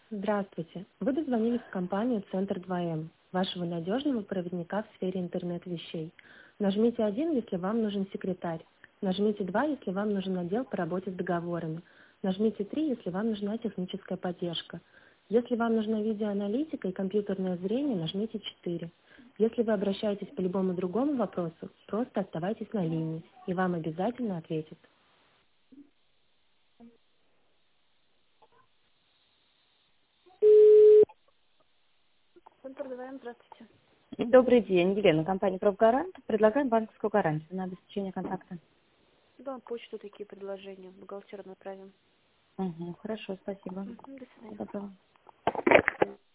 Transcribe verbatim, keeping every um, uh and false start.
Здравствуйте. Вы дозвонились в компанию «Центр два эм», вашего надежного проводника в сфере интернет-вещей. Нажмите один, если вам нужен секретарь. Нажмите два, если вам нужен отдел по работе с договорами. Нажмите три, если вам нужна техническая поддержка. Если вам нужна видеоаналитика и компьютерное зрение, нажмите четыре. Если вы обращаетесь по любому другому вопросу, просто оставайтесь на линии, и вам обязательно ответят. Центр два эм, здравствуйте. Добрый день, Елена, компания «Профгарант». Предлагаем банковскую гарантию на обеспечение контакта. Да, почту такие предложения. Бухгалтеру направим. Угу, хорошо, спасибо. Мгм, до свидания. Всего доброго.